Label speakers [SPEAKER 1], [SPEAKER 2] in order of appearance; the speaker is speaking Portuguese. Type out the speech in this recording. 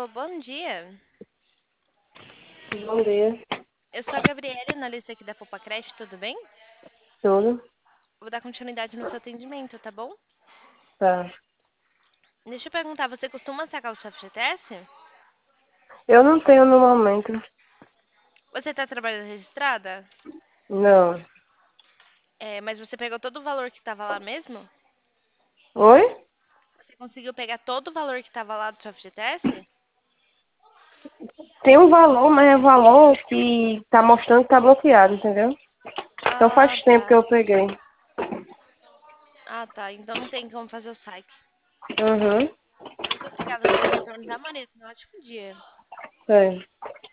[SPEAKER 1] Bom dia.
[SPEAKER 2] Bom dia,
[SPEAKER 1] Eu sou a Gabriele, analista aqui da Popacred, tudo bem?
[SPEAKER 2] tudo?
[SPEAKER 1] Vou dar continuidade no seu atendimento, tá bom?
[SPEAKER 2] Tá.
[SPEAKER 1] Deixa eu perguntar, você costuma sacar o seu FGTS?
[SPEAKER 2] Eu não tenho no momento.
[SPEAKER 1] Você está trabalhando registrada?
[SPEAKER 2] Não.
[SPEAKER 1] Mas você pegou todo o valor que estava lá mesmo?
[SPEAKER 2] Oi?
[SPEAKER 1] Você conseguiu pegar todo o valor que estava lá do seu FGTS?
[SPEAKER 2] Tem um valor, mas é um valor que tá mostrando que tá bloqueado, entendeu? Então
[SPEAKER 1] Ah,
[SPEAKER 2] faz tempo que
[SPEAKER 1] tá.
[SPEAKER 2] eu peguei.
[SPEAKER 1] Ah, tá. Então não tem como fazer o saque.
[SPEAKER 2] Uhum.
[SPEAKER 1] Muito obrigada pelo retorno da Maria. Tenha um ótimo dia.
[SPEAKER 2] É.